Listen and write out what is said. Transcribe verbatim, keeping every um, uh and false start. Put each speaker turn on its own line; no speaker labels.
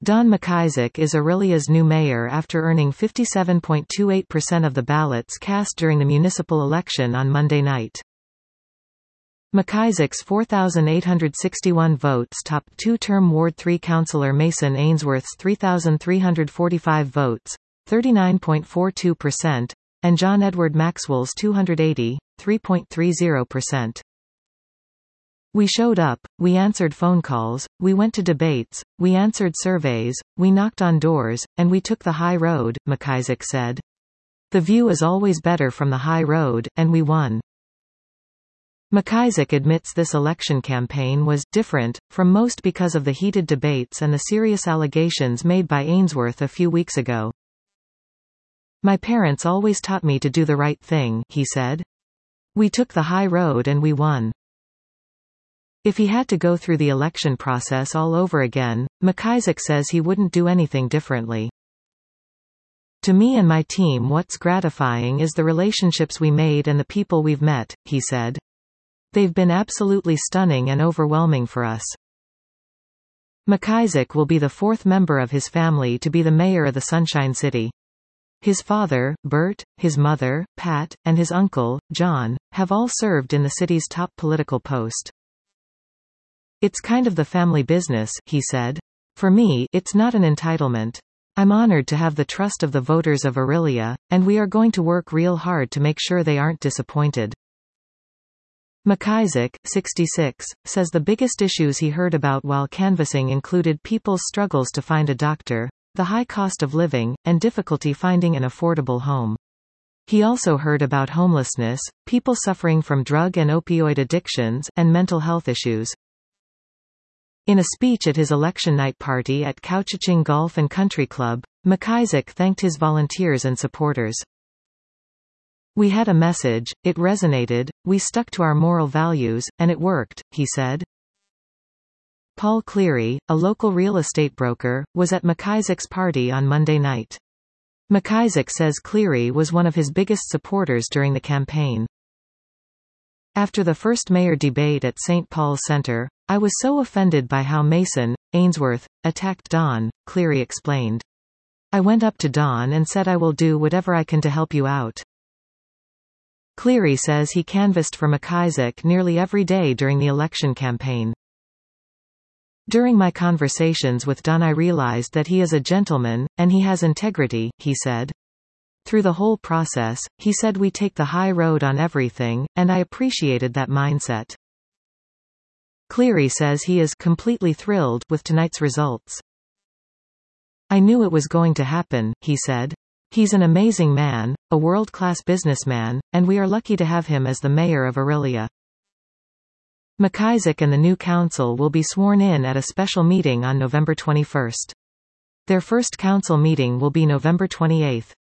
Don McIsaac is Orillia's new mayor after earning fifty-seven point two eight percent of the ballots cast during the municipal election on Monday night. McIsaac's four thousand eight hundred sixty-one votes topped two-term Ward three councillor Mason Ainsworth's three thousand three hundred forty-five votes, thirty-nine point four two percent, and John Edward Maxwell's two hundred eighty, three point three zero percent. We showed up, we answered phone calls, we went to debates, we answered surveys, we knocked on doors, and we took the high road, McIsaac said. The view is always better from the high road, and we won. McIsaac admits this election campaign was different from most because of the heated debates and the serious allegations made by Ainsworth a few weeks ago. My parents always taught me to do the right thing, he said. We took the high road and we won. If he had to go through the election process all over again, McIsaac says he wouldn't do anything differently. To me and my team, what's gratifying is the relationships we made and the people we've met, he said. They've been absolutely stunning and overwhelming for us. McIsaac will be the fourth member of his family to be the mayor of the Sunshine City. His father, Bert, his mother, Pat, and his uncle, John, have all served in the city's top political post. It's kind of the family business, he said. For me, it's not an entitlement. I'm honored to have the trust of the voters of Orillia, and we are going to work real hard to make sure they aren't disappointed. McIsaac, sixty-six, says the biggest issues he heard about while canvassing included people's struggles to find a doctor, the high cost of living, and difficulty finding an affordable home. He also heard about homelessness, people suffering from drug and opioid addictions, and mental health issues. In a speech at his election night party at Couchiching Golf and Country Club, McIsaac thanked his volunteers and supporters. We had a message, it resonated, we stuck to our moral values, and it worked, he said. Paul Cleary, a local real estate broker, was at McIsaac's party on Monday night. McIsaac says Cleary was one of his biggest supporters during the campaign. After the first mayor debate at Saint Paul's Center, I was so offended by how Mason, Ainsworth, attacked Don, Cleary explained. I went up to Don and said I will do whatever I can to help you out. Cleary says he canvassed for McIsaac nearly every day during the election campaign. During my conversations with Don I realized that he is a gentleman, and he has integrity, he said. Through the whole process, he said we take the high road on everything, and I appreciated that mindset. Cleary says he is completely thrilled with tonight's results. I knew it was going to happen, he said. He's an amazing man, a world-class businessman, and we are lucky to have him as the mayor of Orillia. McIsaac and the new council will be sworn in at a special meeting on November twenty-first. Their first council meeting will be November twenty-eighth.